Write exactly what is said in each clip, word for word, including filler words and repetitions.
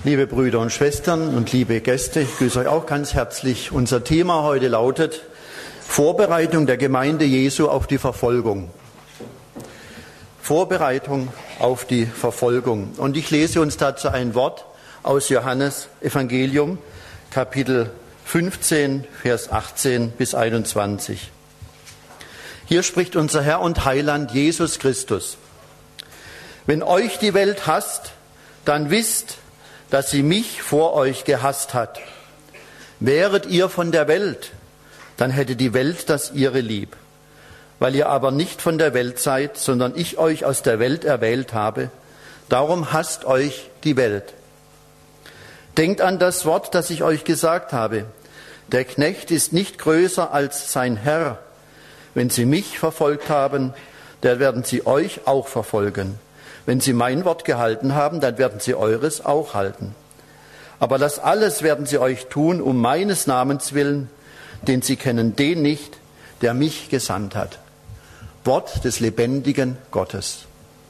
Liebe Brüder und Schwestern und liebe Gäste, ich grüße euch auch ganz herzlich. Unser Thema heute lautet Vorbereitung der Gemeinde Jesu auf die Verfolgung. Vorbereitung auf die Verfolgung. Und ich lese uns dazu ein Wort aus Johannes Evangelium, Kapitel fünfzehn, Vers achtzehn bis einundzwanzig. Hier spricht unser Herr und Heiland Jesus Christus. Wenn euch die Welt hasst, dann wisst, dass sie mich vor euch gehasst hat. Wäret ihr von der Welt, dann hätte die Welt das ihre lieb. Weil ihr aber nicht von der Welt seid, sondern ich euch aus der Welt erwählt habe, darum hasst euch die Welt. Denkt an das Wort, das ich euch gesagt habe. Der Knecht ist nicht größer als sein Herr. Wenn sie mich verfolgt haben, dann werden sie euch auch verfolgen. Wenn sie mein Wort gehalten haben, dann werden sie eures auch halten. Aber das alles werden sie euch tun, um meines Namens willen, denn sie kennen den nicht, der mich gesandt hat. Wort des lebendigen Gottes.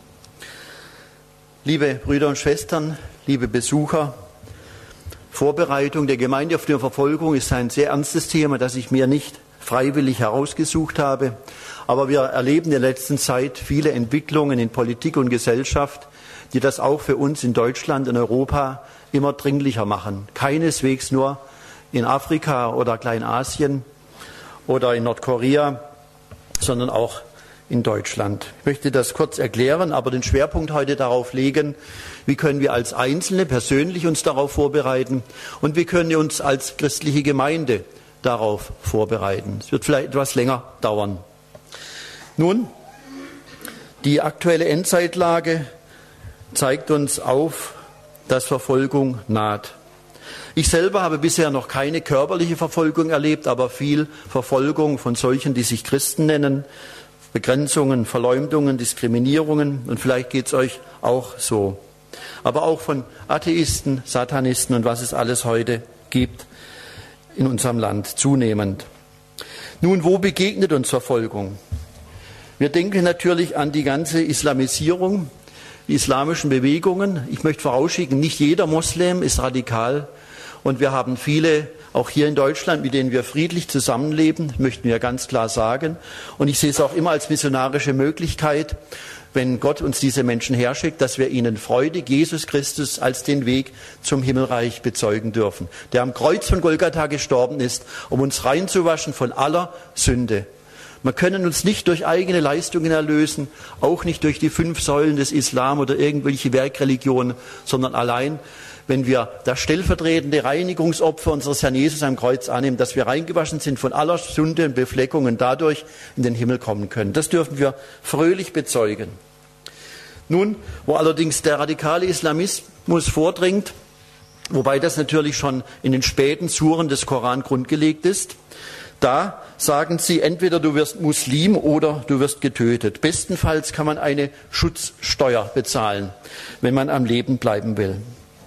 Liebe Brüder und Schwestern, liebe Besucher, Vorbereitung der Gemeinde auf die Verfolgung ist ein sehr ernstes Thema, das ich mir nicht freiwillig herausgesucht habe. Aber wir erleben in der letzten Zeit viele Entwicklungen in Politik und Gesellschaft, die das auch für uns in Deutschland und Europa immer dringlicher machen. Keineswegs nur in Afrika oder Kleinasien oder in Nordkorea, sondern auch in Deutschland. Ich möchte das kurz erklären, aber den Schwerpunkt heute darauf legen, wie können wir als Einzelne persönlich uns darauf vorbereiten und wie können wir uns als christliche Gemeinde darauf vorbereiten. Es wird vielleicht etwas länger dauern. Nun, die aktuelle Endzeitlage zeigt uns auf, dass Verfolgung naht. Ich selber habe bisher noch keine körperliche Verfolgung erlebt, aber viel Verfolgung von solchen, die sich Christen nennen, Begrenzungen, Verleumdungen, Diskriminierungen und vielleicht geht es euch auch so. Aber auch von Atheisten, Satanisten und was es alles heute gibt in unserem Land zunehmend. Nun, wo begegnet uns Verfolgung? Wir denken natürlich an die ganze Islamisierung, die islamischen Bewegungen. Ich möchte vorausschicken, nicht jeder Moslem ist radikal. Und wir haben viele, auch hier in Deutschland, mit denen wir friedlich zusammenleben, möchten wir ganz klar sagen. Und ich sehe es auch immer als missionarische Möglichkeit, wenn Gott uns diese Menschen herschickt, dass wir ihnen freudig Jesus Christus als den Weg zum Himmelreich bezeugen dürfen, der am Kreuz von Golgatha gestorben ist, um uns reinzuwaschen von aller Sünde. Wir können uns nicht durch eigene Leistungen erlösen, auch nicht durch die fünf Säulen des Islam oder irgendwelche Werkreligionen, sondern allein, wenn wir das stellvertretende Reinigungsopfer unseres Herrn Jesus am Kreuz annehmen, dass wir reingewaschen sind von aller Sünde und Befleckung und dadurch in den Himmel kommen können. Das dürfen wir fröhlich bezeugen. Nun, wo allerdings der radikale Islamismus vordringt, wobei das natürlich schon in den späten Suren des Koran grundgelegt ist, da sagen sie, entweder du wirst Muslim oder du wirst getötet. Bestenfalls kann man eine Schutzsteuer bezahlen, wenn man am Leben bleiben will.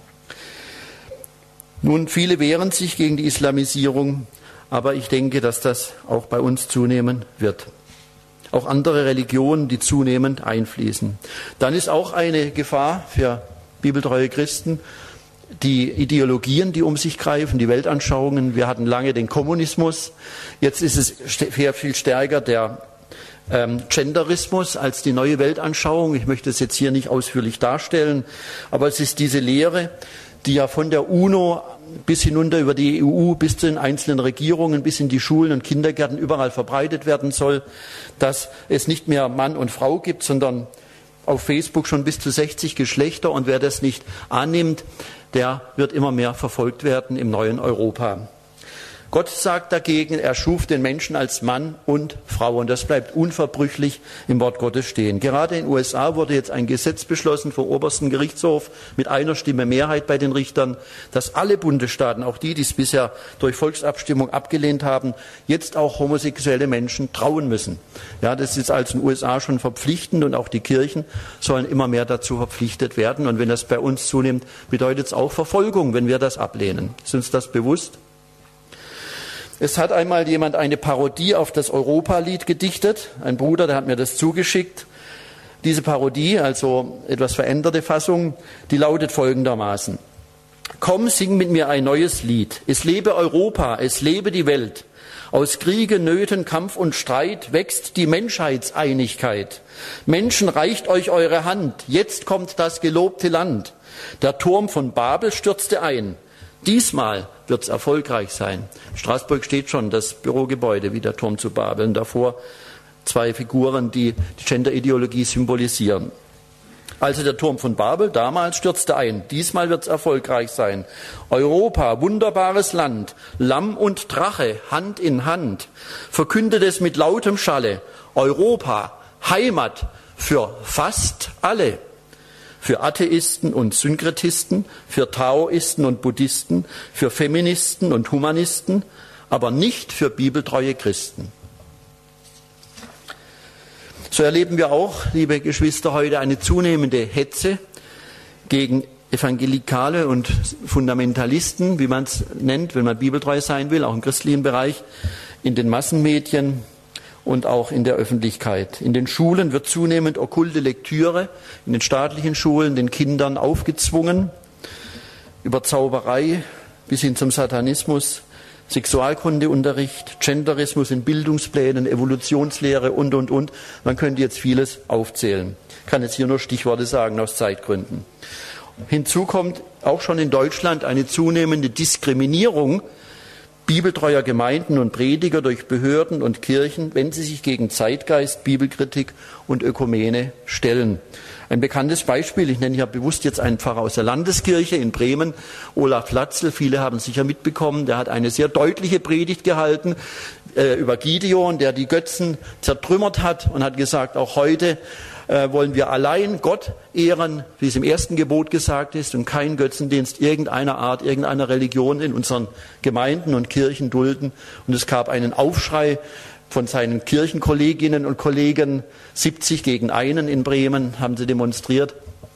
Nun, viele wehren sich gegen die Islamisierung, aber ich denke, dass das auch bei uns zunehmen wird. Auch andere Religionen, die zunehmend einfließen. Dann ist auch eine Gefahr für bibeltreue Christen, die Ideologien, die um sich greifen, die Weltanschauungen. Wir hatten lange den Kommunismus, jetzt ist es sehr viel stärker der ähm, Genderismus als die neue Weltanschauung. Ich möchte es jetzt hier nicht ausführlich darstellen, aber es ist diese Lehre, die ja von der UNO bis hinunter über die E U, bis zu den einzelnen Regierungen, bis in die Schulen und Kindergärten überall verbreitet werden soll, dass es nicht mehr Mann und Frau gibt, sondern auf Facebook schon bis zu sechzig Geschlechter. Und wer das nicht annimmt, der wird immer mehr verfolgt werden im neuen Europa. Gott sagt dagegen, er schuf den Menschen als Mann und Frau und das bleibt unverbrüchlich im Wort Gottes stehen. Gerade in den U S A wurde jetzt ein Gesetz beschlossen vom obersten Gerichtshof mit einer Stimme Mehrheit bei den Richtern, dass alle Bundesstaaten, auch die, die es bisher durch Volksabstimmung abgelehnt haben, jetzt auch homosexuelle Menschen trauen müssen. Ja, das ist also in den U S A schon verpflichtend und auch die Kirchen sollen immer mehr dazu verpflichtet werden. Und wenn das bei uns zunimmt, bedeutet es auch Verfolgung, wenn wir das ablehnen. Ist uns das bewusst? Es hat einmal jemand eine Parodie auf das Europalied gedichtet. Ein Bruder, der hat mir das zugeschickt. Diese Parodie, also etwas veränderte Fassung, die lautet folgendermaßen. Komm, sing mit mir ein neues Lied. Es lebe Europa, es lebe die Welt. Aus Kriege, Nöten, Kampf und Streit wächst die Menschheitseinigkeit. Menschen, reicht euch eure Hand, jetzt kommt das gelobte Land. Der Turm von Babel stürzte ein. Diesmal wird's erfolgreich sein. In Straßburg steht schon das Bürogebäude wie der Turm zu Babel. Und davor zwei Figuren, die die Gender-Ideologie symbolisieren. Also der Turm von Babel damals stürzte ein. Diesmal wird's erfolgreich sein. Europa, wunderbares Land, Lamm und Drache, Hand in Hand, verkündet es mit lautem Schalle. Europa, Heimat für fast alle. Für Atheisten und Synkretisten, für Taoisten und Buddhisten, für Feministen und Humanisten, aber nicht für bibeltreue Christen. So erleben wir auch, liebe Geschwister, heute eine zunehmende Hetze gegen Evangelikale und Fundamentalisten, wie man es nennt, wenn man bibeltreu sein will, auch im christlichen Bereich, in den Massenmedien und auch in der Öffentlichkeit. In den Schulen wird zunehmend okkulte Lektüre, in den staatlichen Schulen den Kindern aufgezwungen, über Zauberei bis hin zum Satanismus, Sexualkundeunterricht, Genderismus in Bildungsplänen, Evolutionslehre und, und, und. Man könnte jetzt vieles aufzählen. Ich kann jetzt hier nur Stichworte sagen aus Zeitgründen. Hinzu kommt auch schon in Deutschland eine zunehmende Diskriminierung bibeltreuer Gemeinden und Prediger durch Behörden und Kirchen, wenn sie sich gegen Zeitgeist, Bibelkritik und Ökumene stellen. Ein bekanntes Beispiel, ich nenne ja bewusst jetzt einen Pfarrer aus der Landeskirche in Bremen, Olaf Latzel, viele haben es sicher mitbekommen, der hat eine sehr deutliche Predigt gehalten äh, über Gideon, der die Götzen zertrümmert hat und hat gesagt, auch heute äh, wollen wir allein Gott ehren, wie es im ersten Gebot gesagt ist, und keinen Götzendienst irgendeiner Art, irgendeiner Religion in unseren Gemeinden und Kirchen dulden. Und es gab einen Aufschrei von seinen Kirchenkolleginnen und Kollegen, siebzig gegen einen in Bremen haben sie demonstriert.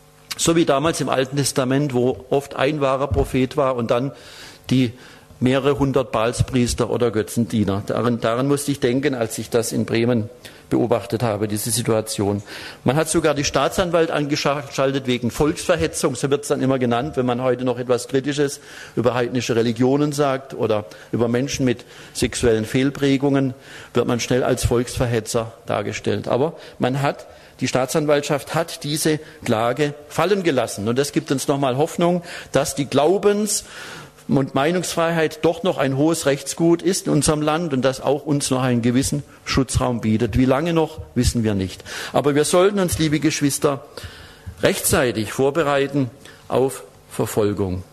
So wie damals im Alten Testament, wo oft ein wahrer Prophet war und dann die mehrere hundert Baalspriester oder Götzendiener. Daran, daran musste ich denken, als ich das in Bremen beobachtet habe, diese Situation. Man hat sogar die Staatsanwalt angeschaltet wegen Volksverhetzung, so wird es dann immer genannt, wenn man heute noch etwas Kritisches über heidnische Religionen sagt oder über Menschen mit sexuellen Fehlprägungen, wird man schnell als Volksverhetzer dargestellt. Aber man hat, die Staatsanwaltschaft hat diese Klage fallen gelassen. Und das gibt uns nochmal Hoffnung, dass die Glaubens- und Meinungsfreiheit doch noch ein hohes Rechtsgut ist in unserem Land und das auch uns noch einen gewissen Schutzraum bietet. Wie lange noch, wissen wir nicht. Aber wir sollten uns, liebe Geschwister, rechtzeitig vorbereiten auf Verfolgung.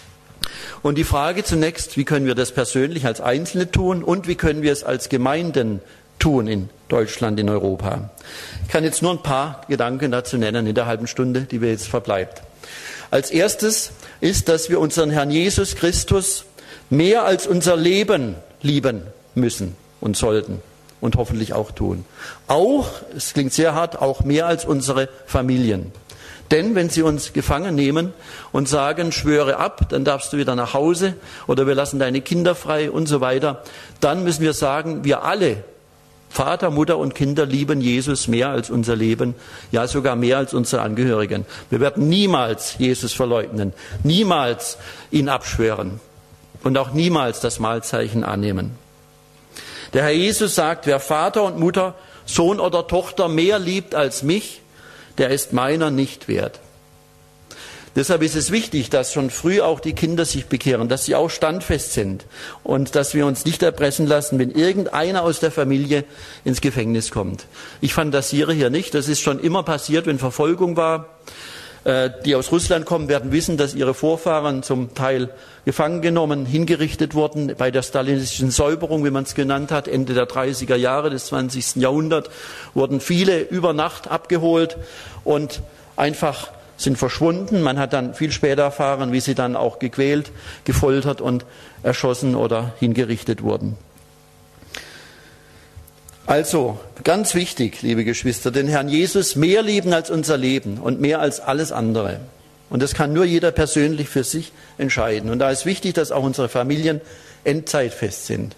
Und die Frage zunächst, wie können wir das persönlich als Einzelne tun und wie können wir es als Gemeinden tun in Deutschland, in Europa. Ich kann jetzt nur ein paar Gedanken dazu nennen in der halben Stunde, die mir jetzt verbleibt. Als erstes ist, dass wir unseren Herrn Jesus Christus mehr als unser Leben lieben müssen und sollten und hoffentlich auch tun. Auch, es klingt sehr hart, auch mehr als unsere Familien. Denn wenn sie uns gefangen nehmen und sagen, schwöre ab, dann darfst du wieder nach Hause oder wir lassen deine Kinder frei und so weiter, dann müssen wir sagen, wir alle, Vater, Mutter und Kinder, lieben Jesus mehr als unser Leben, ja sogar mehr als unsere Angehörigen. Wir werden niemals Jesus verleugnen, niemals ihn abschwören und auch niemals das Mahlzeichen annehmen. Der Herr Jesus sagt, wer Vater und Mutter, Sohn oder Tochter mehr liebt als mich, der ist meiner nicht wert. Deshalb ist es wichtig, dass schon früh auch die Kinder sich bekehren, dass sie auch standfest sind und dass wir uns nicht erpressen lassen, wenn irgendeiner aus der Familie ins Gefängnis kommt. Ich fantasiere hier nicht, das ist schon immer passiert, wenn Verfolgung war. Die aus Russland kommen, werden wissen, dass ihre Vorfahren zum Teil gefangen genommen, hingerichtet wurden bei der stalinistischen Säuberung, wie man es genannt hat, Ende der dreißiger Jahre des zwanzigsten Jahrhunderts, wurden viele über Nacht abgeholt und einfach sind verschwunden. Man hat dann viel später erfahren, wie sie dann auch gequält, gefoltert und erschossen oder hingerichtet wurden. Also, ganz wichtig, liebe Geschwister, den Herrn Jesus mehr lieben als unser Leben und mehr als alles andere. Und das kann nur jeder persönlich für sich entscheiden. Und da ist wichtig, dass auch unsere Familien endzeitfest sind.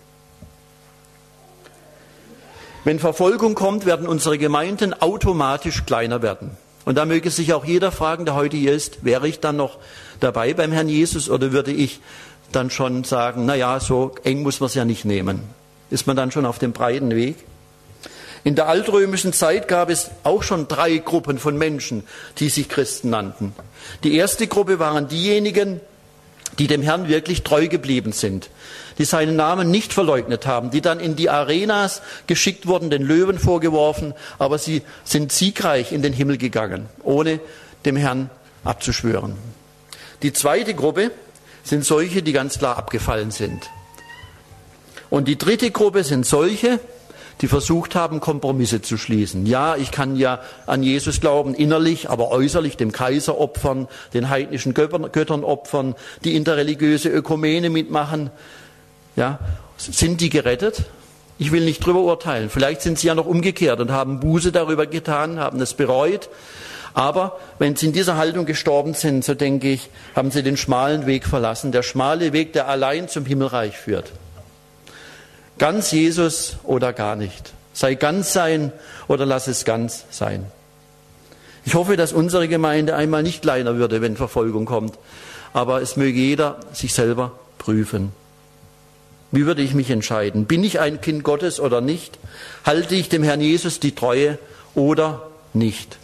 Wenn Verfolgung kommt, werden unsere Gemeinden automatisch kleiner werden. Und da möge sich auch jeder fragen, der heute hier ist, wäre ich dann noch dabei beim Herrn Jesus oder würde ich dann schon sagen, na ja, so eng muss man es ja nicht nehmen. Ist man dann schon auf dem breiten Weg? In der altrömischen Zeit gab es auch schon drei Gruppen von Menschen, die sich Christen nannten. Die erste Gruppe waren diejenigen, die dem Herrn wirklich treu geblieben sind, die seinen Namen nicht verleugnet haben, die dann in die Arenas geschickt wurden, den Löwen vorgeworfen, aber sie sind siegreich in den Himmel gegangen, ohne dem Herrn abzuschwören. Die zweite Gruppe sind solche, die ganz klar abgefallen sind. Und die dritte Gruppe sind solche, die versucht haben, Kompromisse zu schließen. Ja, ich kann ja an Jesus glauben, innerlich, aber äußerlich dem Kaiser opfern, den heidnischen Göttern opfern, die interreligiöse Ökumene mitmachen. Ja, sind die gerettet? Ich will nicht drüber urteilen. Vielleicht sind sie ja noch umgekehrt und haben Buße darüber getan, haben es bereut. Aber wenn sie in dieser Haltung gestorben sind, so denke ich, haben sie den schmalen Weg verlassen. Der schmale Weg, der allein zum Himmelreich führt. Ganz Jesus oder gar nicht. Sei ganz sein oder lass es ganz sein. Ich hoffe, dass unsere Gemeinde einmal nicht kleiner würde, wenn Verfolgung kommt. Aber es möge jeder sich selber prüfen. Wie würde ich mich entscheiden? Bin ich ein Kind Gottes oder nicht? Halte ich dem Herrn Jesus die Treue oder nicht?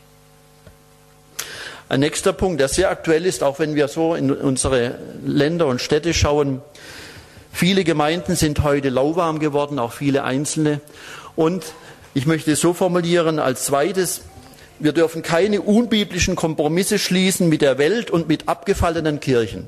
Ein nächster Punkt, der sehr aktuell ist, auch wenn wir so in unsere Länder und Städte schauen. Viele Gemeinden sind heute lauwarm geworden, auch viele einzelne. Und ich möchte es so formulieren, als zweites, wir dürfen keine unbiblischen Kompromisse schließen mit der Welt und mit abgefallenen Kirchen.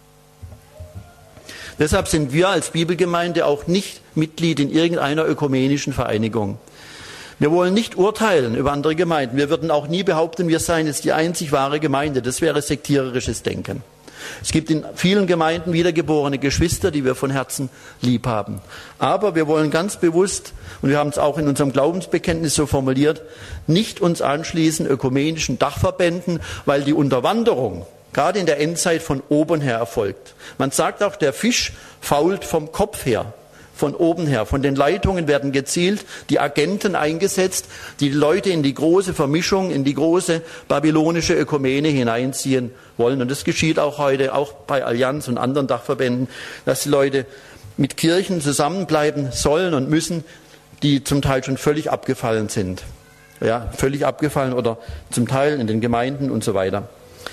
Deshalb sind wir als Bibelgemeinde auch nicht Mitglied in irgendeiner ökumenischen Vereinigung. Wir wollen nicht urteilen über andere Gemeinden. Wir würden auch nie behaupten, wir seien jetzt die einzig wahre Gemeinde. Das wäre sektiererisches Denken. Es gibt in vielen Gemeinden wiedergeborene Geschwister, die wir von Herzen lieb haben. Aber wir wollen ganz bewusst, und wir haben es auch in unserem Glaubensbekenntnis so formuliert, nicht uns anschließen ökumenischen Dachverbänden, weil die Unterwanderung gerade in der Endzeit von oben her erfolgt. Man sagt auch, der Fisch fault vom Kopf her. Von oben her. Von den Leitungen werden gezielt die Agenten eingesetzt, die die Leute in die große Vermischung, in die große babylonische Ökumene hineinziehen wollen. Und das geschieht auch heute, auch bei Allianz und anderen Dachverbänden, dass die Leute mit Kirchen zusammenbleiben sollen und müssen, die zum Teil schon völlig abgefallen sind. Ja, völlig abgefallen oder zum Teil in den Gemeinden und so weiter.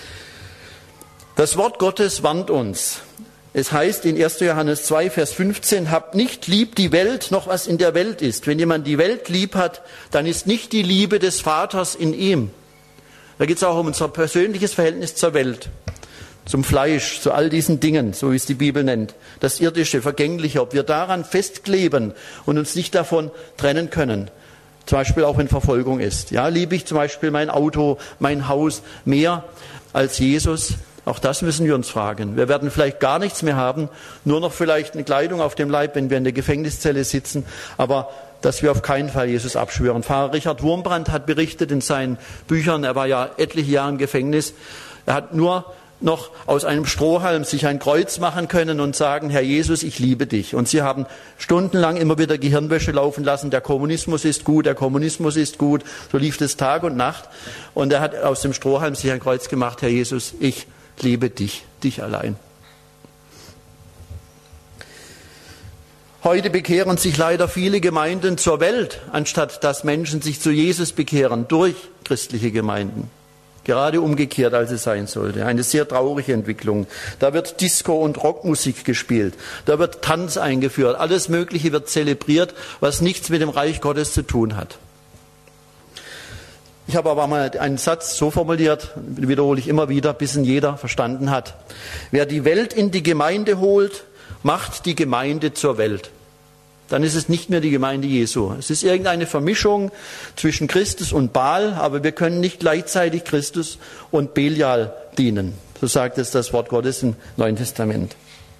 Das Wort Gottes warnt uns. Es heißt in erster Johannes zwei, Vers fünfzehn, habt nicht lieb die Welt, noch was in der Welt ist. Wenn jemand die Welt lieb hat, dann ist nicht die Liebe des Vaters in ihm. Da geht es auch um unser persönliches Verhältnis zur Welt, zum Fleisch, zu all diesen Dingen, so wie es die Bibel nennt. Das Irdische, Vergängliche, ob wir daran festkleben und uns nicht davon trennen können. Zum Beispiel auch wenn Verfolgung ist. Ja, liebe ich zum Beispiel mein Auto, mein Haus mehr als Jesus? Auch das müssen wir uns fragen. Wir werden vielleicht gar nichts mehr haben, nur noch vielleicht eine Kleidung auf dem Leib, wenn wir in der Gefängniszelle sitzen, aber dass wir auf keinen Fall Jesus abschwören. Pfarrer Richard Wurmbrand hat berichtet in seinen Büchern, er war ja etliche Jahre im Gefängnis, er hat nur noch aus einem Strohhalm sich ein Kreuz machen können und sagen, Herr Jesus, ich liebe dich. Und sie haben stundenlang immer wieder Gehirnwäsche laufen lassen, der Kommunismus ist gut, der Kommunismus ist gut, so lief das Tag und Nacht. Und er hat aus dem Strohhalm sich ein Kreuz gemacht, Herr Jesus, ich liebe dich, dich allein. Heute bekehren sich leider viele Gemeinden zur Welt, anstatt dass Menschen sich zu Jesus bekehren durch christliche Gemeinden. Gerade umgekehrt, als es sein sollte. Eine sehr traurige Entwicklung. Da wird Disco- und Rockmusik gespielt. Da wird Tanz eingeführt. Alles Mögliche wird zelebriert, was nichts mit dem Reich Gottes zu tun hat. Ich habe aber mal einen Satz so formuliert, wiederhole ich immer wieder, bis ihn jeder verstanden hat. Wer die Welt in die Gemeinde holt, macht die Gemeinde zur Welt. Dann ist es nicht mehr die Gemeinde Jesu. Es ist irgendeine Vermischung zwischen Christus und Baal, aber wir können nicht gleichzeitig Christus und Belial dienen. So sagt es das Wort Gottes im Neuen Testament.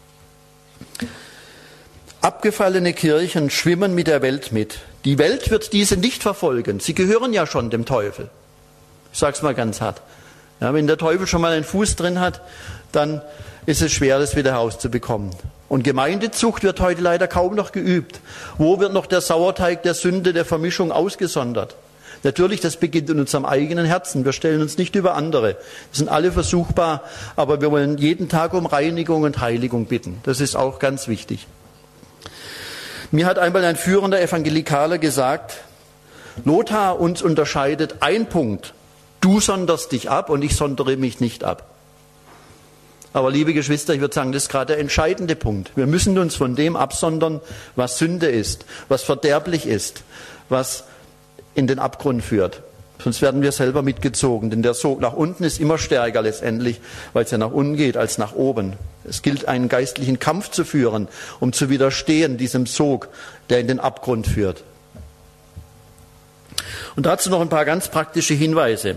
Abgefallene Kirchen schwimmen mit der Welt mit. Die Welt wird diese nicht verfolgen. Sie gehören ja schon dem Teufel. Ich sage es mal ganz hart. Ja, wenn der Teufel schon mal einen Fuß drin hat, dann ist es schwer, das wieder rauszubekommen. Und Gemeindezucht wird heute leider kaum noch geübt. Wo wird noch der Sauerteig der Sünde, der Vermischung ausgesondert? Natürlich, das beginnt in unserem eigenen Herzen. Wir stellen uns nicht über andere. Wir sind alle versuchbar, aber wir wollen jeden Tag um Reinigung und Heiligung bitten. Das ist auch ganz wichtig. Mir hat einmal ein führender Evangelikaler gesagt, Lothar, uns unterscheidet ein Punkt. Du sonderst dich ab und ich sondere mich nicht ab. Aber liebe Geschwister, ich würde sagen, das ist gerade der entscheidende Punkt. Wir müssen uns von dem absondern, was Sünde ist, was verderblich ist, was in den Abgrund führt. Sonst werden wir selber mitgezogen, denn der Sog nach unten ist immer stärker letztendlich, weil es ja nach unten geht als nach oben. Es gilt, einen geistlichen Kampf zu führen, um zu widerstehen diesem Sog, der in den Abgrund führt. Und dazu noch ein paar ganz praktische Hinweise.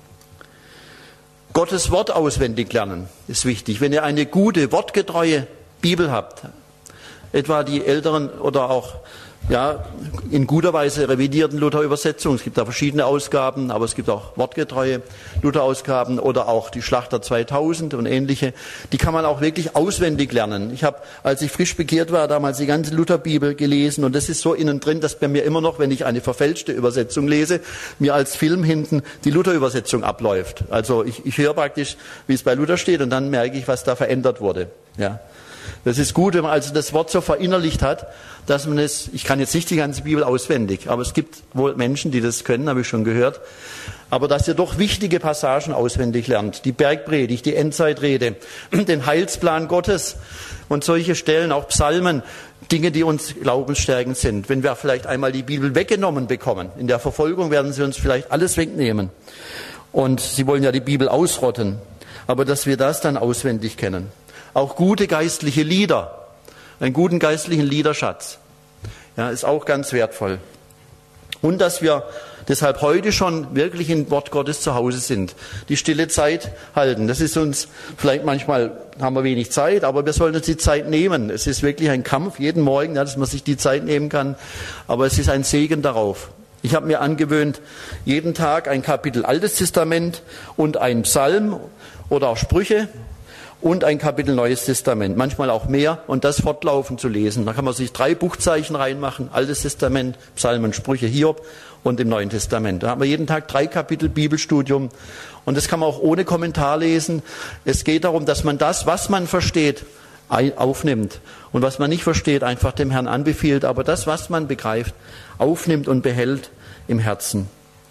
Gottes Wort auswendig lernen ist wichtig. Wenn ihr eine gute, wortgetreue Bibel habt, etwa die älteren oder auch ja, in guter Weise revidierten Luther-Übersetzungen, es gibt da verschiedene Ausgaben, aber es gibt auch wortgetreue Luther-Ausgaben oder auch die Schlachter zweitausend und ähnliche, die kann man auch wirklich auswendig lernen. Ich habe, als ich frisch bekehrt war, damals die ganze Lutherbibel gelesen und das ist so innen drin, dass bei mir immer noch, wenn ich eine verfälschte Übersetzung lese, mir als Film hinten die Luther-Übersetzung abläuft. Also ich, ich höre praktisch, wie es bei Luther steht und dann merke ich, was da verändert wurde. Ja. Das ist gut, wenn man also das Wort so verinnerlicht hat, dass man es, ich kann jetzt nicht die ganze Bibel auswendig, aber es gibt wohl Menschen, die das können, habe ich schon gehört, aber dass ihr doch wichtige Passagen auswendig lernt, die Bergpredigt, die Endzeitrede, den Heilsplan Gottes und solche Stellen, auch Psalmen, Dinge, die uns glaubensstärkend sind. Wenn wir vielleicht einmal die Bibel weggenommen bekommen, in der Verfolgung werden sie uns vielleicht alles wegnehmen und sie wollen ja die Bibel ausrotten, aber dass wir das dann auswendig kennen. Auch gute geistliche Lieder, einen guten geistlichen Liederschatz, ja, ist auch ganz wertvoll. Und dass wir deshalb heute schon wirklich im Wort Gottes zu Hause sind, die stille Zeit halten. Das ist uns, vielleicht manchmal haben wir wenig Zeit, aber wir sollen uns die Zeit nehmen. Es ist wirklich ein Kampf jeden Morgen, ja, dass man sich die Zeit nehmen kann, aber es ist ein Segen darauf. Ich habe mir angewöhnt, jeden Tag ein Kapitel Altes Testament und ein Psalm oder auch Sprüche und ein Kapitel Neues Testament, manchmal auch mehr, und das fortlaufend zu lesen. Da kann man sich drei Buchzeichen reinmachen, Altes Testament, Psalmen, Sprüche, Hiob und im Neuen Testament. Da haben wir jeden Tag drei Kapitel Bibelstudium und das kann man auch ohne Kommentar lesen. Es geht darum, dass man das, was man versteht, aufnimmt und was man nicht versteht, einfach dem Herrn anbefiehlt, aber das, was man begreift, aufnimmt und behält im Herzen.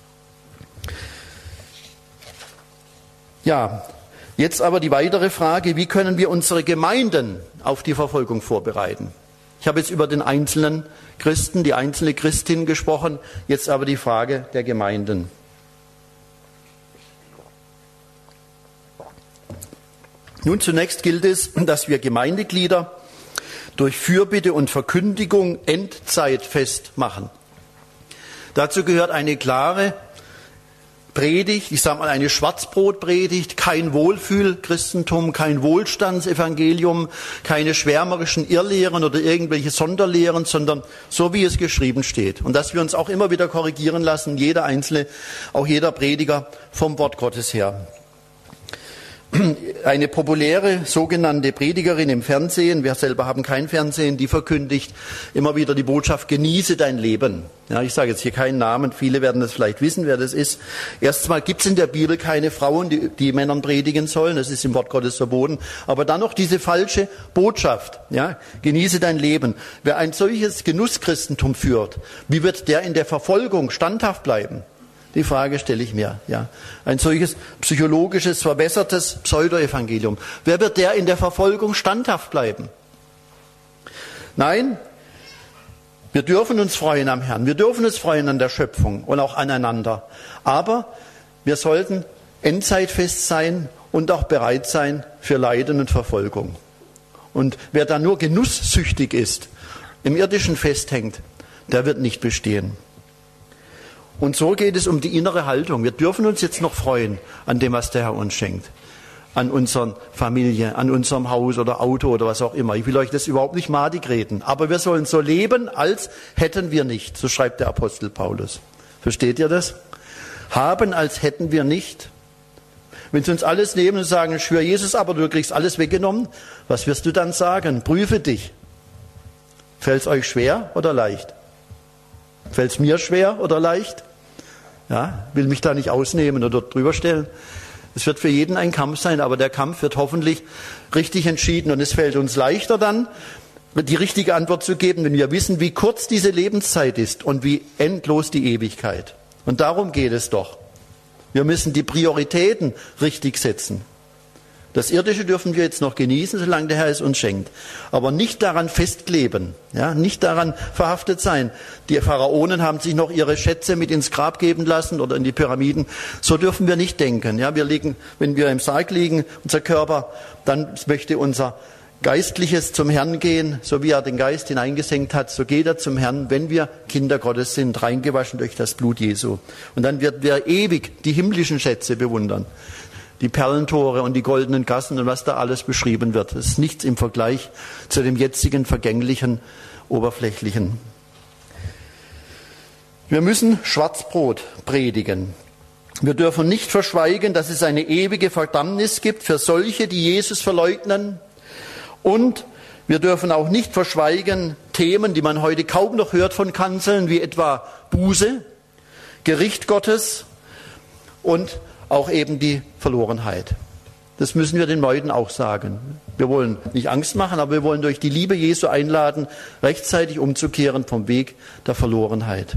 Ja, jetzt aber die weitere Frage, wie können wir unsere Gemeinden auf die Verfolgung vorbereiten? Ich habe jetzt über den einzelnen Christen, die einzelne Christin gesprochen, jetzt aber die Frage der Gemeinden. Nun, zunächst gilt es, dass wir Gemeindeglieder durch Fürbitte und Verkündigung endzeitfest machen. Dazu gehört eine klare Predigt, ich sage mal eine Schwarzbrotpredigt, kein Wohlfühl-Christentum, kein Wohlstandsevangelium, keine schwärmerischen Irrlehren oder irgendwelche Sonderlehren, sondern so wie es geschrieben steht. Und dass wir uns auch immer wieder korrigieren lassen, jeder Einzelne, auch jeder Prediger vom Wort Gottes her. Eine populäre sogenannte Predigerin im Fernsehen, wir selber haben kein Fernsehen, die verkündigt immer wieder die Botschaft, genieße dein Leben. Ja, ich sage jetzt hier keinen Namen, viele werden das vielleicht wissen, wer das ist. Erstens mal gibt es in der Bibel keine Frauen, die, die Männern predigen sollen, das ist im Wort Gottes verboten. Aber dann noch diese falsche Botschaft, ja, genieße dein Leben. Wer ein solches Genusschristentum führt, wie wird der in der Verfolgung standhaft bleiben? Die Frage stelle ich mir, ja. Ein solches psychologisches, verwässertes Pseudoevangelium. Wer wird der in der Verfolgung standhaft bleiben? Nein, wir dürfen uns freuen am Herrn. Wir dürfen uns freuen an der Schöpfung und auch aneinander. Aber wir sollten endzeitfest sein und auch bereit sein für Leiden und Verfolgung. Und wer da nur genusssüchtig ist, im Irdischen festhängt, der wird nicht bestehen. Und so geht es um die innere Haltung. Wir dürfen uns jetzt noch freuen an dem, was der Herr uns schenkt. An unserer Familie, an unserem Haus oder Auto oder was auch immer. Ich will euch das überhaupt nicht madig reden. Aber wir sollen so leben, als hätten wir nicht. So schreibt der Apostel Paulus. Versteht ihr das? Haben, als hätten wir nicht. Wenn sie uns alles nehmen und sagen, schwör Jesus, aber du kriegst alles weggenommen, was wirst du dann sagen? Prüfe dich. Fällt es euch schwer oder leicht? Fällt es mir schwer oder leicht? Ja, will mich da nicht ausnehmen oder drüber stellen. Es wird für jeden ein Kampf sein, aber der Kampf wird hoffentlich richtig entschieden. Und es fällt uns leichter dann, die richtige Antwort zu geben, wenn wir wissen, wie kurz diese Lebenszeit ist und wie endlos die Ewigkeit. Und darum geht es doch. Wir müssen die Prioritäten richtig setzen. Das Irdische dürfen wir jetzt noch genießen, solange der Herr es uns schenkt. Aber nicht daran festkleben, ja, nicht daran verhaftet sein. Die Pharaonen haben sich noch ihre Schätze mit ins Grab geben lassen oder in die Pyramiden. So dürfen wir nicht denken. Ja, wir liegen, wenn wir im Sarg liegen, unser Körper, dann möchte unser Geistliches zum Herrn gehen, so wie er den Geist hineingesenkt hat, so geht er zum Herrn, wenn wir Kinder Gottes sind, reingewaschen durch das Blut Jesu. Und dann werden wir ewig die himmlischen Schätze bewundern. Die Perlentore und die goldenen Gassen und was da alles beschrieben wird. Das ist nichts im Vergleich zu dem jetzigen vergänglichen, oberflächlichen. Wir müssen Schwarzbrot predigen. Wir dürfen nicht verschweigen, dass es eine ewige Verdammnis gibt für solche, die Jesus verleugnen. Und wir dürfen auch nicht verschweigen Themen, die man heute kaum noch hört von Kanzeln, wie etwa Buße, Gericht Gottes und auch eben die Verlorenheit. Das müssen wir den Leuten auch sagen. Wir wollen nicht Angst machen, aber wir wollen durch die Liebe Jesu einladen, rechtzeitig umzukehren vom Weg der Verlorenheit.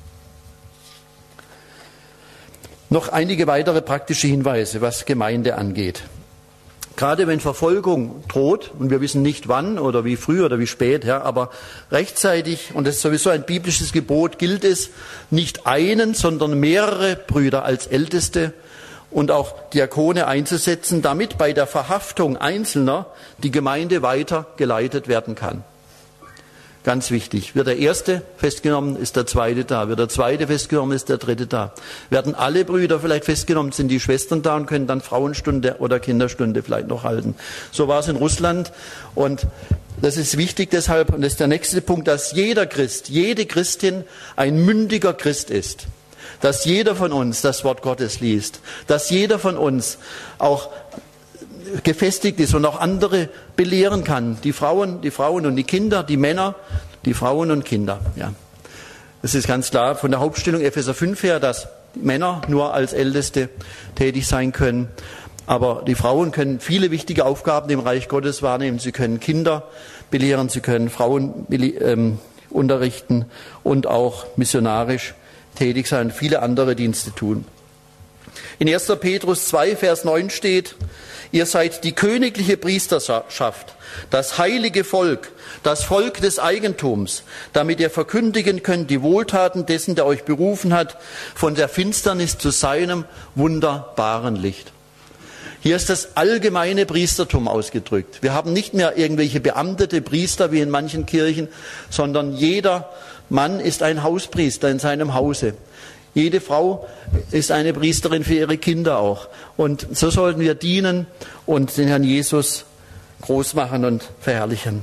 Noch einige weitere praktische Hinweise, was Gemeinde angeht. Gerade wenn Verfolgung droht, und wir wissen nicht wann oder wie früh oder wie spät, ja, aber rechtzeitig, und das ist sowieso ein biblisches Gebot, gilt es, nicht einen, sondern mehrere Brüder als Älteste und auch Diakone einzusetzen, damit bei der Verhaftung Einzelner die Gemeinde weiter geleitet werden kann. Ganz wichtig. Wird der Erste festgenommen, ist der Zweite da. Wird der Zweite festgenommen, ist der Dritte da. Werden alle Brüder vielleicht festgenommen, sind die Schwestern da und können dann Frauenstunde oder Kinderstunde vielleicht noch halten. So war es in Russland. Und das ist wichtig deshalb, und das ist der nächste Punkt, dass jeder Christ, jede Christin ein mündiger Christ ist. Dass jeder von uns das Wort Gottes liest. Dass jeder von uns auch gefestigt ist und auch andere belehren kann. Die Frauen, die Frauen und die Kinder, die Männer, die Frauen und Kinder. Ja. Das ist ganz klar von der Hauptstellung Epheser fünf her, dass Männer nur als Älteste tätig sein können. Aber die Frauen können viele wichtige Aufgaben im Reich Gottes wahrnehmen. Sie können Kinder belehren, sie können Frauen ähm, unterrichten und auch missionarisch tätig sein, viele andere Dienste tun. In erster Petrus zwei, Vers neun steht: Ihr seid die königliche Priesterschaft, das heilige Volk, das Volk des Eigentums, damit ihr verkündigen könnt die Wohltaten dessen, der euch berufen hat, von der Finsternis zu seinem wunderbaren Licht. Hier ist das allgemeine Priestertum ausgedrückt. Wir haben nicht mehr irgendwelche beamtete Priester wie in manchen Kirchen, sondern jeder Mann ist ein Hauspriester in seinem Hause. Jede Frau ist eine Priesterin für ihre Kinder auch. Und so sollten wir dienen und den Herrn Jesus groß machen und verherrlichen.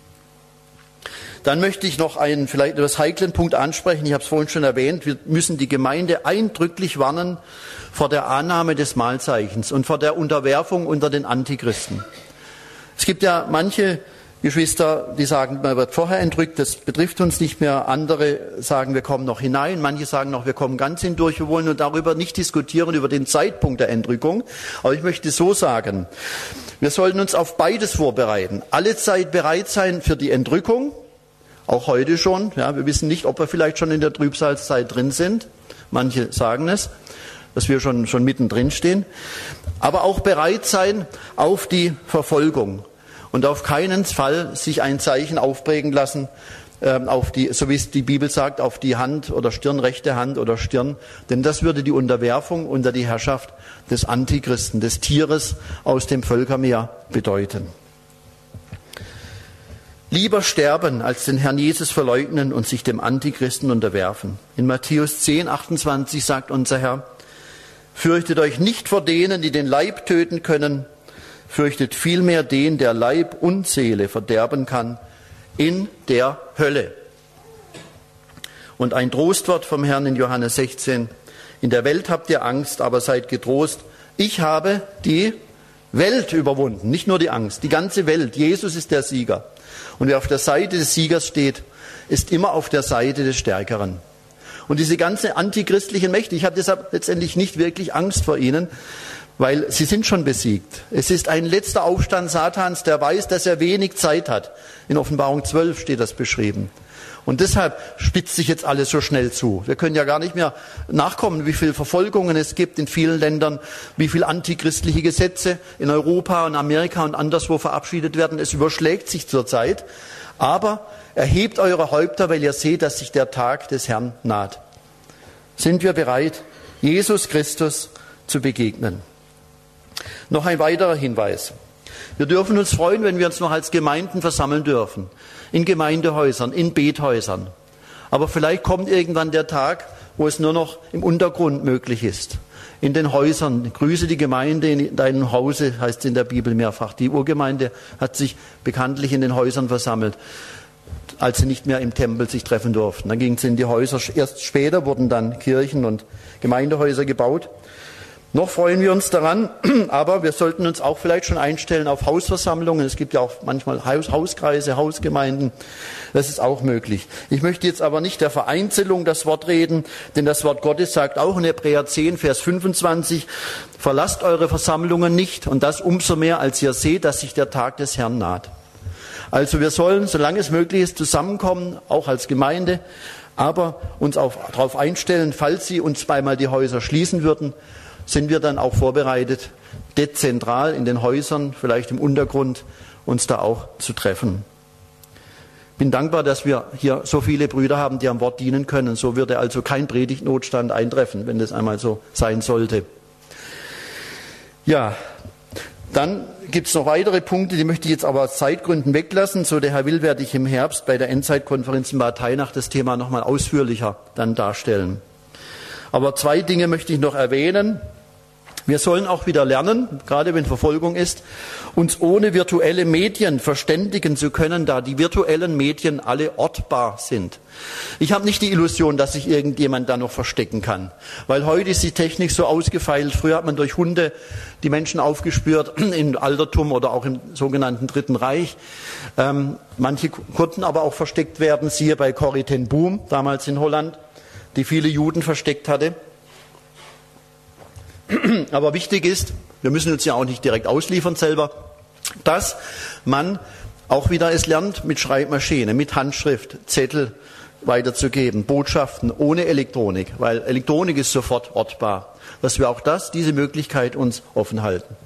Dann möchte ich noch einen vielleicht etwas heiklen Punkt ansprechen. Ich habe es vorhin schon erwähnt. Wir müssen die Gemeinde eindrücklich warnen vor der Annahme des Mahlzeichens und vor der Unterwerfung unter den Antichristen. Es gibt ja manche Geschwister, die sagen, man wird vorher entrückt, das betrifft uns nicht mehr. Andere sagen, wir kommen noch hinein. Manche sagen noch, wir kommen ganz hindurch. Wir wollen nur darüber nicht diskutieren, über den Zeitpunkt der Entrückung. Aber ich möchte so sagen, wir sollten uns auf beides vorbereiten. Alle Zeit bereit sein für die Entrückung, auch heute schon. Ja, wir wissen nicht, ob wir vielleicht schon in der Trübsalzeit drin sind. Manche sagen es, dass wir schon, schon mittendrin stehen. Aber auch bereit sein auf die Verfolgung. Und auf keinen Fall sich ein Zeichen aufprägen lassen, ähm, auf die, so wie es die Bibel sagt, auf die Hand oder Stirn, rechte Hand oder Stirn. Denn das würde die Unterwerfung unter die Herrschaft des Antichristen, des Tieres aus dem Völkermeer bedeuten. Lieber sterben, als den Herrn Jesus verleugnen und sich dem Antichristen unterwerfen. In Matthäus zehn, achtundzwanzig sagt unser Herr: Fürchtet euch nicht vor denen, die den Leib töten können, fürchtet vielmehr den, der Leib und Seele verderben kann, in der Hölle. Und ein Trostwort vom Herrn in Johannes sechzehn: In der Welt habt ihr Angst, aber seid getrost. Ich habe die Welt überwunden, nicht nur die Angst, die ganze Welt. Jesus ist der Sieger. Und wer auf der Seite des Siegers steht, ist immer auf der Seite des Stärkeren. Und diese ganze antichristlichen Mächte, ich habe deshalb letztendlich nicht wirklich Angst vor ihnen, weil sie sind schon besiegt. Es ist ein letzter Aufstand Satans, der weiß, dass er wenig Zeit hat. In Offenbarung zwölf steht das beschrieben. Und deshalb spitzt sich jetzt alles so schnell zu. Wir können ja gar nicht mehr nachkommen, wie viele Verfolgungen es gibt in vielen Ländern, wie viele antichristliche Gesetze in Europa und Amerika und anderswo verabschiedet werden. Es überschlägt sich zurzeit. Aber erhebt eure Häupter, weil ihr seht, dass sich der Tag des Herrn naht. Sind wir bereit, Jesus Christus zu begegnen? Noch ein weiterer Hinweis. Wir dürfen uns freuen, wenn wir uns noch als Gemeinden versammeln dürfen. In Gemeindehäusern, in Bethäusern. Aber vielleicht kommt irgendwann der Tag, wo es nur noch im Untergrund möglich ist. In den Häusern. Grüße die Gemeinde in deinem Hause, heißt es in der Bibel mehrfach. Die Urgemeinde hat sich bekanntlich in den Häusern versammelt, als sie nicht mehr im Tempel sich treffen durften. Dann gingen sie in die Häuser. Erst später wurden dann Kirchen und Gemeindehäuser gebaut. Noch freuen wir uns daran, aber wir sollten uns auch vielleicht schon einstellen auf Hausversammlungen. Es gibt ja auch manchmal Haus, Hauskreise, Hausgemeinden. Das ist auch möglich. Ich möchte jetzt aber nicht der Vereinzelung das Wort reden, denn das Wort Gottes sagt auch in Hebräer zehn, Vers fünfundzwanzig, verlasst eure Versammlungen nicht und das umso mehr, als ihr seht, dass sich der Tag des Herrn naht. Also wir sollen, solange es möglich ist, zusammenkommen, auch als Gemeinde, aber uns auch darauf einstellen, falls sie uns zweimal die Häuser schließen würden, sind wir dann auch vorbereitet, dezentral in den Häusern, vielleicht im Untergrund, uns da auch zu treffen. Ich bin dankbar, dass wir hier so viele Brüder haben, die am Wort dienen können. So würde also kein Predigtnotstand eintreffen, wenn das einmal so sein sollte. Ja, dann gibt es noch weitere Punkte, die möchte ich jetzt aber aus Zeitgründen weglassen. So der Herr will, werde ich im Herbst bei der Endzeitkonferenz in Bad Hainach das Thema nochmal ausführlicher dann darstellen. Aber zwei Dinge möchte ich noch erwähnen. Wir sollen auch wieder lernen, gerade wenn Verfolgung ist, uns ohne virtuelle Medien verständigen zu können, da die virtuellen Medien alle ortbar sind. Ich habe nicht die Illusion, dass sich irgendjemand da noch verstecken kann, weil heute ist die Technik so ausgefeilt. Früher hat man durch Hunde die Menschen aufgespürt, im Altertum oder auch im sogenannten Dritten Reich. Ähm, manche konnten aber auch versteckt werden, siehe bei Corrie ten Boom, damals in Holland, die viele Juden versteckt hatte. Aber wichtig ist, wir müssen uns ja auch nicht direkt ausliefern selber, dass man auch wieder es lernt, mit Schreibmaschine, mit Handschrift, Zettel weiterzugeben, Botschaften ohne Elektronik, weil Elektronik ist sofort ortbar, dass wir auch das, diese Möglichkeit uns offen halten.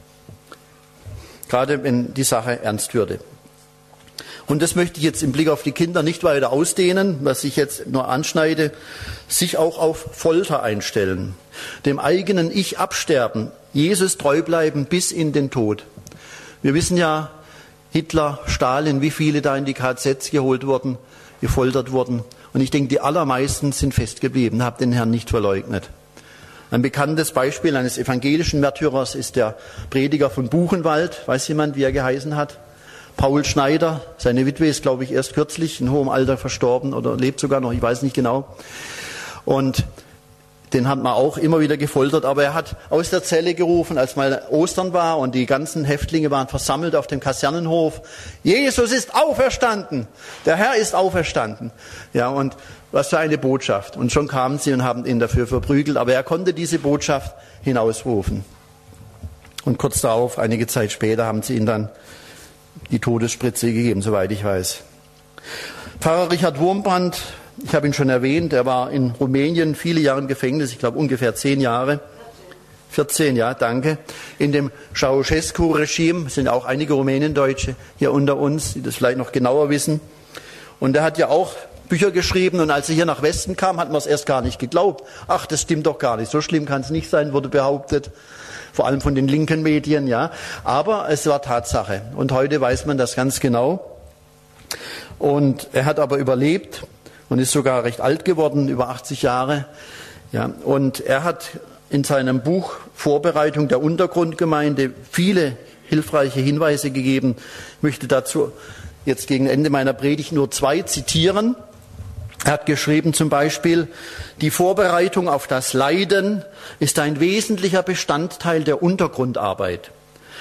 Gerade wenn die Sache ernst würde. Und das möchte ich jetzt im Blick auf die Kinder nicht weiter ausdehnen, was ich jetzt nur anschneide, sich auch auf Folter einstellen, dem eigenen Ich absterben, Jesus treu bleiben bis in den Tod. Wir wissen ja, Hitler, Stalin, wie viele da in die K Zs geholt wurden, gefoltert wurden. Und ich denke, die allermeisten sind festgeblieben, haben den Herrn nicht verleugnet. Ein bekanntes Beispiel eines evangelischen Märtyrers ist der Prediger von Buchenwald. Weiß jemand, wie er geheißen hat? Paul Schneider, seine Witwe ist, glaube ich, erst kürzlich in hohem Alter verstorben oder lebt sogar noch, ich weiß nicht genau. Und den hat man auch immer wieder gefoltert, aber er hat aus der Zelle gerufen, als mal Ostern war und die ganzen Häftlinge waren versammelt auf dem Kasernenhof. Jesus ist auferstanden! Der Herr ist auferstanden! Ja, und was für eine Botschaft. Und schon kamen sie und haben ihn dafür verprügelt, aber er konnte diese Botschaft hinausrufen. Und kurz darauf, einige Zeit später, haben sie ihn dann die Todesspritze gegeben, soweit ich weiß. Pfarrer Richard Wurmbrand, ich habe ihn schon erwähnt, er war in Rumänien viele Jahre im Gefängnis, ich glaube ungefähr zehn Jahre. vierzehn, ja, danke. In dem Ceausescu-Regime sind auch einige Rumäniendeutsche hier unter uns, die das vielleicht noch genauer wissen. Und er hat ja auch Bücher geschrieben und als er hier nach Westen kam, hat man es erst gar nicht geglaubt. Ach, das stimmt doch gar nicht, so schlimm kann es nicht sein, wurde behauptet. Vor allem von den linken Medien, ja. Aber es war Tatsache. Und heute weiß man das ganz genau. Und er hat aber überlebt und ist sogar recht alt geworden, über achtzig Jahre. Ja. Und er hat in seinem Buch Vorbereitung der Untergrundgemeinde viele hilfreiche Hinweise gegeben. Ich möchte dazu jetzt gegen Ende meiner Predigt nur zwei zitieren. Er hat geschrieben zum Beispiel, die Vorbereitung auf das Leiden ist ein wesentlicher Bestandteil der Untergrundarbeit.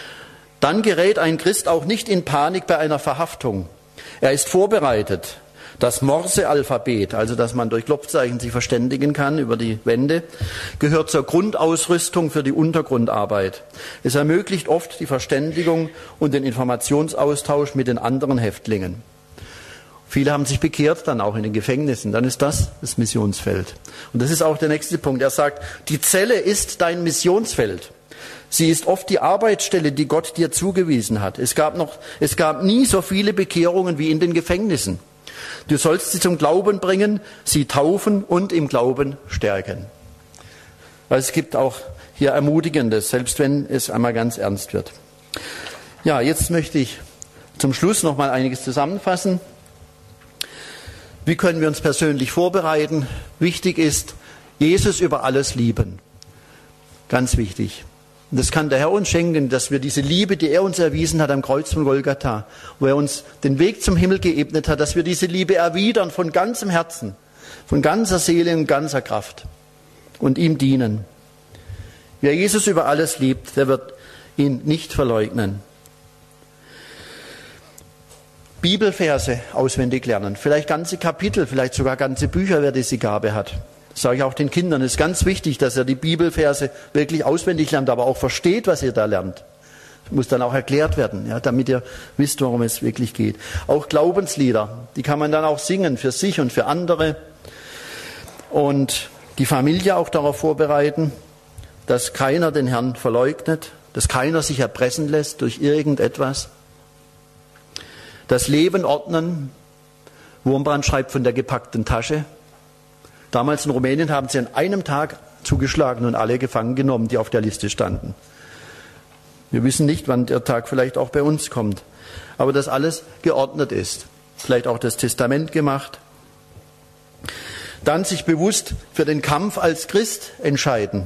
Dann gerät ein Christ auch nicht in Panik bei einer Verhaftung. Er ist vorbereitet. Das Morse-Alphabet, also dass man durch Klopfzeichen sich verständigen kann über die Wände, gehört zur Grundausrüstung für die Untergrundarbeit. Es ermöglicht oft die Verständigung und den Informationsaustausch mit den anderen Häftlingen. Viele haben sich bekehrt, dann auch in den Gefängnissen. Dann ist das das Missionsfeld. Und das ist auch der nächste Punkt. Er sagt, die Zelle ist dein Missionsfeld. Sie ist oft die Arbeitsstelle, die Gott dir zugewiesen hat. Es gab noch, es gab nie so viele Bekehrungen wie in den Gefängnissen. Du sollst sie zum Glauben bringen, sie taufen und im Glauben stärken. Also es gibt auch hier Ermutigendes, selbst wenn es einmal ganz ernst wird. Ja, jetzt möchte ich zum Schluss noch mal einiges zusammenfassen. Wie können wir uns persönlich vorbereiten? Wichtig ist, Jesus über alles lieben. Ganz wichtig. Und das kann der Herr uns schenken, dass wir diese Liebe, die er uns erwiesen hat am Kreuz von Golgatha, wo er uns den Weg zum Himmel geebnet hat, dass wir diese Liebe erwidern von ganzem Herzen, von ganzer Seele und ganzer Kraft und ihm dienen. Wer Jesus über alles liebt, der wird ihn nicht verleugnen. Bibelverse auswendig lernen, vielleicht ganze Kapitel, vielleicht sogar ganze Bücher, wer diese Gabe hat. Das sage ich auch den Kindern. Es ist ganz wichtig, dass ihr die Bibelverse wirklich auswendig lernt, aber auch versteht, was ihr da lernt. Das muss dann auch erklärt werden, ja, damit ihr wisst, worum es wirklich geht. Auch Glaubenslieder, die kann man dann auch singen für sich und für andere. Und die Familie auch darauf vorbereiten, dass keiner den Herrn verleugnet, dass keiner sich erpressen lässt durch irgendetwas. Das Leben ordnen. Wurmbrand schreibt von der gepackten Tasche. Damals in Rumänien haben sie an einem Tag zugeschlagen und alle gefangen genommen, die auf der Liste standen. Wir wissen nicht, wann der Tag vielleicht auch bei uns kommt. Aber dass alles geordnet ist. Vielleicht auch das Testament gemacht. Dann sich bewusst für den Kampf als Christ entscheiden.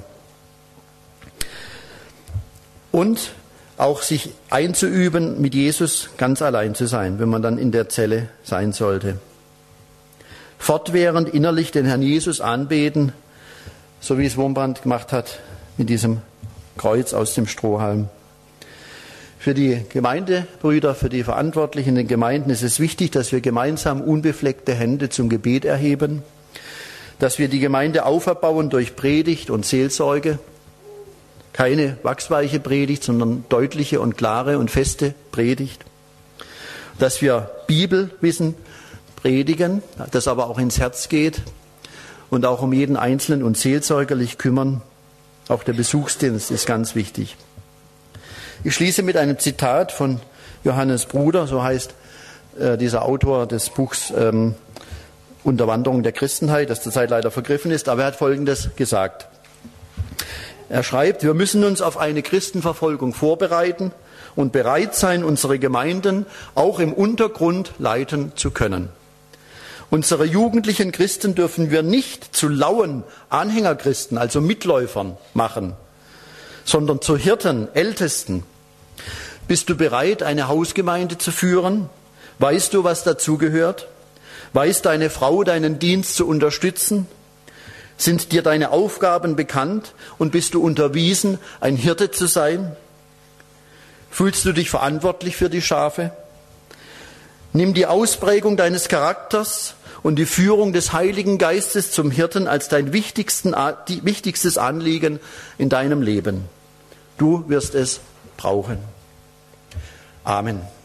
Und auch sich einzuüben, mit Jesus ganz allein zu sein, wenn man dann in der Zelle sein sollte. Fortwährend innerlich den Herrn Jesus anbeten, so wie es Wurmbrand gemacht hat mit diesem Kreuz aus dem Strohhalm. Für die Gemeindebrüder, für die Verantwortlichen in den Gemeinden ist es wichtig, dass wir gemeinsam unbefleckte Hände zum Gebet erheben, dass wir die Gemeinde auferbauen durch Predigt und Seelsorge. Keine wachsweiche Predigt, sondern deutliche und klare und feste Predigt. Dass wir Bibelwissen predigen, das aber auch ins Herz geht und auch um jeden Einzelnen und seelsorgerlich kümmern. Auch der Besuchsdienst ist ganz wichtig. Ich schließe mit einem Zitat von Johannes Bruder, so heißt äh, dieser Autor des Buchs ähm, Unterwanderung der Christenheit, das zurzeit leider vergriffen ist, aber er hat Folgendes gesagt. Er schreibt, wir müssen uns auf eine Christenverfolgung vorbereiten und bereit sein, unsere Gemeinden auch im Untergrund leiten zu können. Unsere jugendlichen Christen dürfen wir nicht zu lauen Anhängerchristen, also Mitläufern, machen, sondern zu Hirten, Ältesten. Bist du bereit, eine Hausgemeinde zu führen? Weißt du, was dazugehört? Weiß deine Frau, deinen Dienst zu unterstützen? Sind dir deine Aufgaben bekannt und bist du unterwiesen, ein Hirte zu sein? Fühlst du dich verantwortlich für die Schafe? Nimm die Ausprägung deines Charakters und die Führung des Heiligen Geistes zum Hirten als dein wichtigsten, die, wichtigstes Anliegen in deinem Leben. Du wirst es brauchen. Amen.